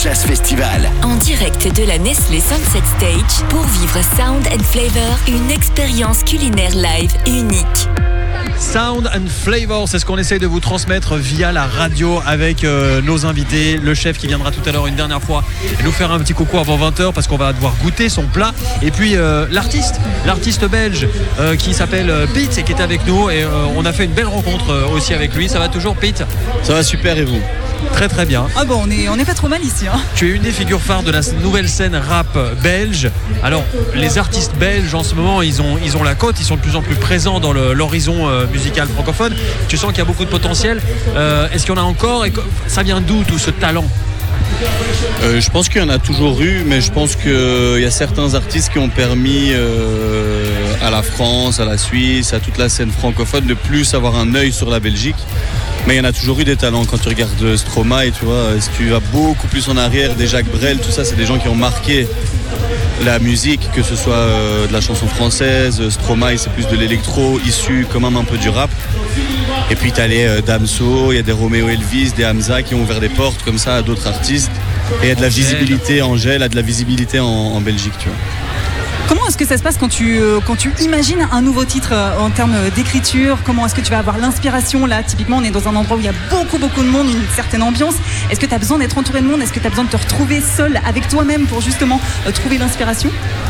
Jazz Festival. En direct de la Nestlé Sunset Stage pour vivre Sound and Flavor, une expérience culinaire live unique. Sound and Flavor, c'est ce qu'on essaie de vous transmettre via la radio avec nos invités. Le chef qui viendra tout à l'heure une dernière fois et nous faire un petit coucou avant 20h parce qu'on va devoir goûter son plat. Et puis l'artiste belge qui s'appelle Pete et qui est avec nous. Et on a fait une belle rencontre aussi avec lui. Ça va toujours, Pete? Ça va super, et vous? Très très bien. Ah bon, on est pas trop mal ici. Hein. Tu es une des figures phares de la nouvelle scène rap belge. Alors, les artistes belges en ce moment, ils ont la cote, ils sont de plus en plus présents dans l'horizon musical francophone. Tu sens qu'il y a beaucoup de potentiel. Est-ce qu'il y en a encore et ça vient d'où tout ce talent? Je pense qu'il y en a toujours eu, mais je pense qu'il y a certains artistes qui ont permis à la France, à la Suisse, à toute la scène francophone de plus avoir un œil sur la Belgique. Mais il y en a toujours eu des talents. Quand tu regardes Stromae, tu vois, si tu vas beaucoup plus en arrière, des Jacques Brel, tout ça, c'est des gens qui ont marqué la musique, que ce soit de la chanson française. Stromae, c'est plus de l'électro, issu quand même un peu du rap. Et puis tu as les Damso, il y a des Roméo Elvis, des Hamza qui ont ouvert des portes comme ça à d'autres artistes. Et il y a de la visibilité, Angèle a de la visibilité en Belgique, tu vois. Comment est-ce que ça se passe quand tu imagines un nouveau titre en termes d'écriture? Comment est-ce que tu vas avoir l'inspiration? Là, typiquement, on est dans un endroit où il y a beaucoup de monde, une certaine ambiance. Est-ce que tu as besoin d'être entouré de monde? Est-ce que tu as besoin de te retrouver seul avec toi-même pour justement trouver l'inspiration?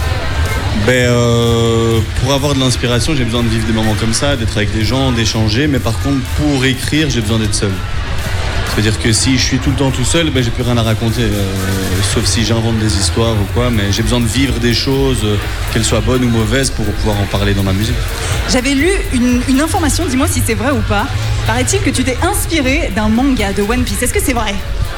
Pour avoir de l'inspiration, j'ai besoin de vivre des moments comme ça, d'être avec des gens, d'échanger. Mais par contre, pour écrire, j'ai besoin d'être seul. C'est-à-dire que si je suis tout le temps tout seul, j'ai plus rien à raconter, sauf si j'invente des histoires ou quoi, mais j'ai besoin de vivre des choses, qu'elles soient bonnes ou mauvaises, pour pouvoir en parler dans ma musique. J'avais lu une information, dis-moi si c'est vrai ou pas. Paraît-il que tu t'es inspiré d'un manga de One Piece, est-ce que c'est vrai?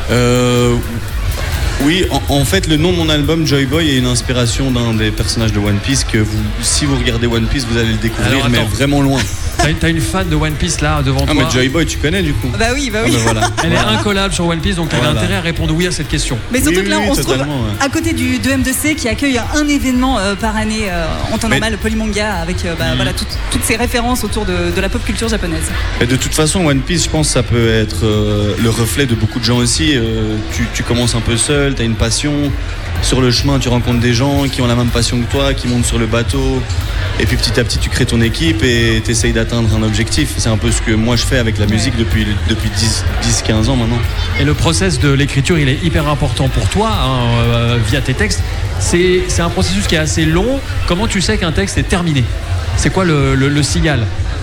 Oui, en fait, le nom de mon album, Joy Boy, est une inspiration d'un des personnages de One Piece que si vous regardez One Piece, vous allez le découvrir, mais vraiment loin. T'as une fan de One Piece là devant toi. Ah, mais Joy Boy, tu connais du coup? Bah oui. Voilà. Elle est incollable sur One Piece, donc t'avais intérêt à répondre oui à cette question. Mais surtout que là, on se trouve à côté de M2C qui accueille un événement par année en temps normal, le Polymanga, avec toutes ces références autour de la pop culture japonaise. Et de toute façon, One Piece, je pense que ça peut être le reflet de beaucoup de gens aussi. Tu commences un peu seul, tu as une passion. Sur le chemin, tu rencontres des gens qui ont la même passion que toi, qui montent sur le bateau. Et puis petit à petit, tu crées ton équipe et tu essayes d'atteindre un objectif. C'est un peu ce que moi je fais avec la musique depuis 10-15 ans maintenant. Et le process de l'écriture, il est hyper important pour toi, via tes textes. C'est un processus qui est assez long. Comment tu sais qu'un texte est terminé? C'est quoi le signal?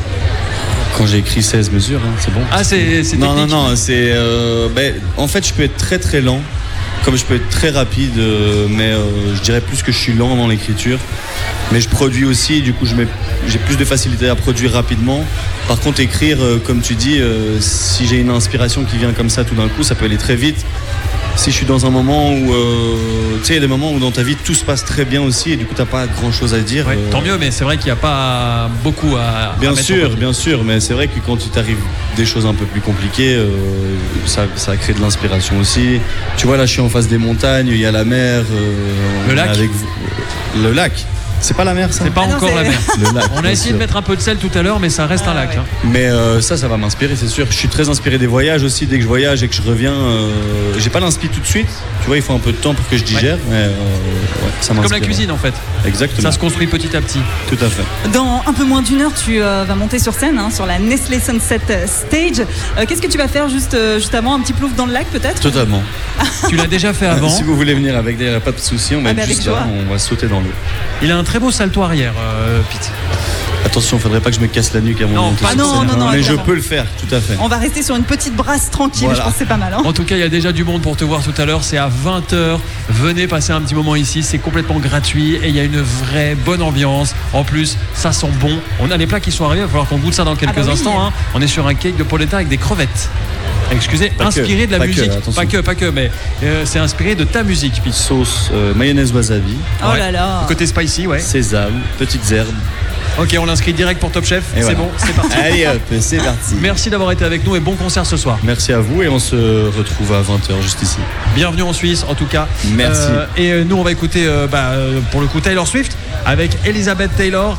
Quand j'ai écrit 16 mesures, c'est bon. Ah, c'est technique. Non, c'est... en fait, je peux être très très lent, comme je peux être très rapide, mais je dirais plus que je suis lent dans l'écriture. Mais je produis aussi, du coup j'ai plus de facilité à produire rapidement. Par contre, écrire, comme tu dis, si j'ai une inspiration qui vient comme ça tout d'un coup, ça peut aller très vite. Si je suis dans un moment où, tu sais, il y a des moments où dans ta vie tout se passe très bien aussi et du coup t'as pas grand chose à dire. Ouais, tant mieux, mais c'est vrai qu'il n'y a pas beaucoup à bien sûr, mais c'est vrai que quand il t'arrive des choses un peu plus compliquées, ça crée de l'inspiration aussi. Tu vois, là je suis en face des montagnes, il y a la mer. Le lac. Le lac. C'est pas la mer, ça? C'est pas encore la mer. Lac, on a essayé de mettre un peu de sel tout à l'heure, mais ça reste un lac. Ouais. Mais ça va m'inspirer, c'est sûr. Je suis très inspiré des voyages aussi. Dès que je voyage et que je reviens, j'ai pas l'inspi tout de suite. Tu vois, il faut un peu de temps pour que je digère. Mais ça m'inspire. Comme la cuisine, en fait. Exactement. Ça se construit petit à petit. Tout à fait. Dans un peu moins d'une heure, tu vas monter sur scène, sur la Nestlé Sunset Stage. Qu'est-ce que tu vas faire juste avant? Un petit plouf dans le lac, peut-être? Totalement. Tu l'as déjà fait avant? Si vous voulez venir avec, il n'y a pas de souci. On va être juste là, on va sauter dans l'eau. Il a un très beau salto arrière, Pete. Attention, faudrait pas que je me casse la nuque avant de monter sur scène. Non, mais je peux le faire, tout à fait. On va rester sur une petite brasse tranquille, voilà. Je pense que c'est pas mal. En tout cas, il y a déjà du monde pour te voir tout à l'heure. C'est à 20h. Venez passer un petit moment ici. C'est complètement gratuit et il y a une vraie bonne ambiance. En plus, ça sent bon. On a les plats qui sont arrivés. Il va falloir qu'on goûte ça dans quelques instants. On est sur un cake de polenta avec des crevettes. Excusez, inspiré de la musique. Pas que, mais c'est inspiré de ta musique, Pete. Sauce mayonnaise wasabi. Oh là là. Côté spicy, ouais. Sésame, petites herbes. Ok, on l'inscrit direct pour Top Chef. Et c'est bon, c'est parti. Allez hop, c'est parti. Merci d'avoir été avec nous et bon concert ce soir. Merci à vous et on se retrouve à 20h juste ici. Bienvenue en Suisse en tout cas. Merci. Et nous on va écouter pour le coup Taylor Swift avec Elizabeth Taylor.